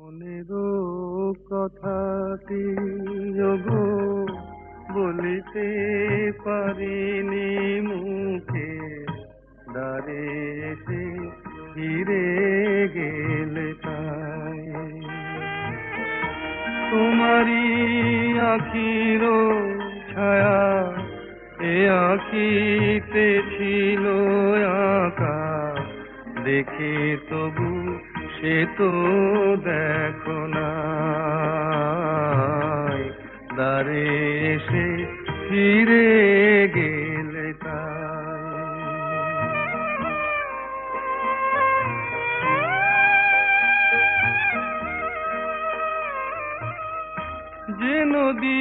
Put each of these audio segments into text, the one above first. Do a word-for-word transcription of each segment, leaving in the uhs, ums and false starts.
মনেরও কথাটি ওগো বলিতে পারিনি মুখে, দ্বারে এসে ফিরে গেলে তাই। তোমারি আখির ছায়া এ আঁকিতে ছিল আঁকা, দেখে তবু সে তো দেখো না, দ্বারে এসে ফিরে গেলে তাই। যে নদী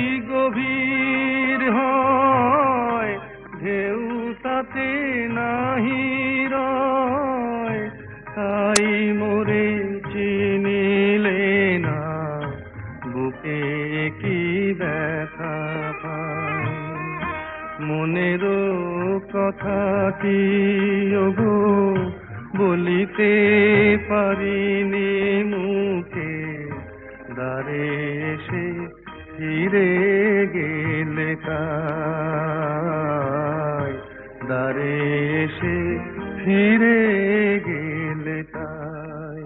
গভীর হয় ঢেউ তাতে নাহি রয়, তাই মোরে চিনিলে না বুকে কি ব্যথা পায়। মনেরও কথাটি ওগো বলিতে পারিনি মুখে, দ্বারে এসে ফিরে গেলে তাই, দ্বারে এসে ফিরে গেলে তাই।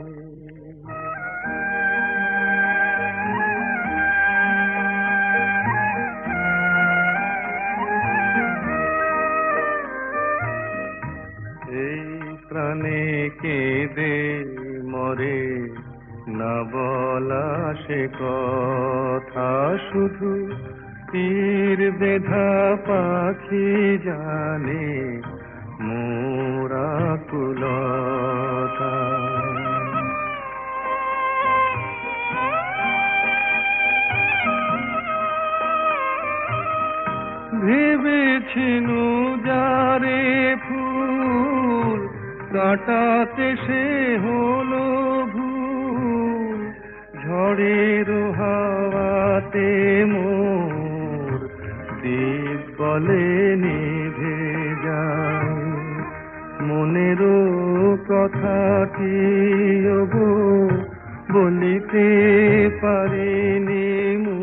এই প্রাণে কেঁদে মরে না বলা সে কথা, শুধু তীর বেধা পাখি জানে মোর আকুলতা। ভেবেছিনু যারে ফুল কাটাতে সে হলো ভুল, ঝড়ের হাওয়াতে মোর দীপ বলে নিভে যায়। মনেরও কথাটি ওগো বলিতে পারিনি